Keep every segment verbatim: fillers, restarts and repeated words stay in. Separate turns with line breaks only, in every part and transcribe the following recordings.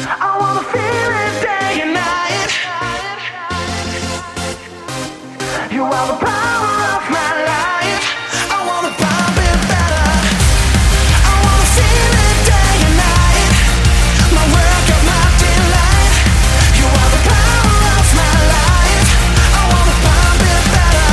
I wanna feel it day and night. You are the power of my life. I wanna pump it better. I wanna feel it day and night. My work of my delight. You are the power of my life. I wanna pump it better.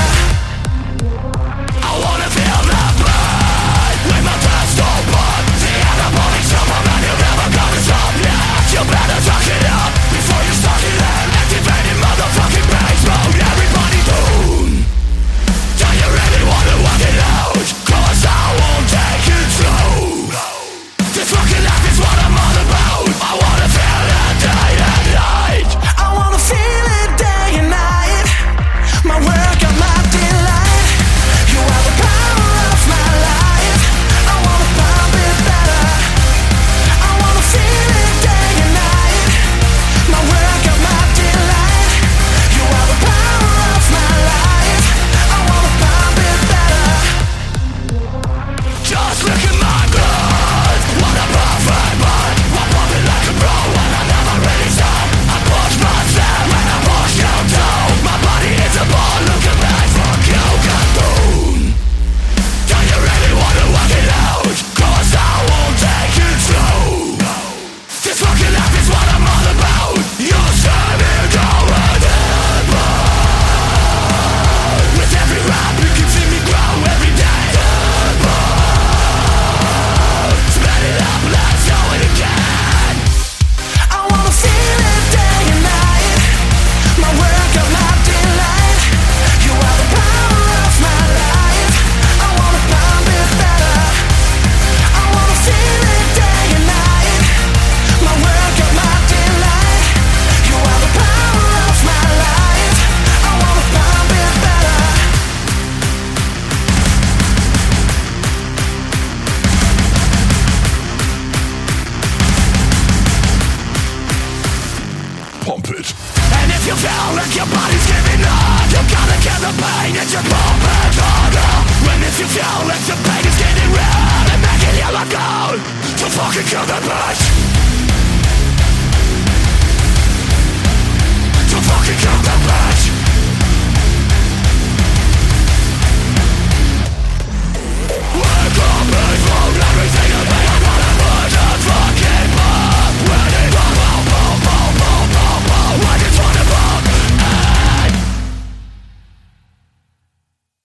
I wanna feel the blood with my chest open. The anabolic supplement, you're never gonna stop yet. You better talk it up before you start it in. Activating motherfucking bass mode. Everybody tune. Do you really wanna walk it out? Cause I won't take it slow. This fucking life is what I'm all about. I wanna feel it day and night. I wanna feel it day and night. My work of my delight. You are the power of my life. I wanna pump it better. I wanna feel it day and night. My work of my delight. You are the power of my life. I wanna pump it better. Just look at my blood. What a perfect mind. I'm pumping like a pro and I never really stop. I push myself and I push you down. My body is a ball. Look at me, fuck you, cartoon. Do you really wanna work it out? Cause I won't take it slow. This fucking life is what I'm all about. You say me going in blood. With every rap you can see me grow every day. In blood. Spit it up, let's do it again. I wanna feel it day and night. My work of my delight. You are the power of my life. I wanna pump it better. I wanna feel it day and night. My work of my delight. You are the power of my life. I wanna pump it better.
Pump it.
And if you feel like your body's giving up, you gotta get the pain and you pump it harder. And if you feel like the pain is getting real and making you let go, to fucking kill the bitch.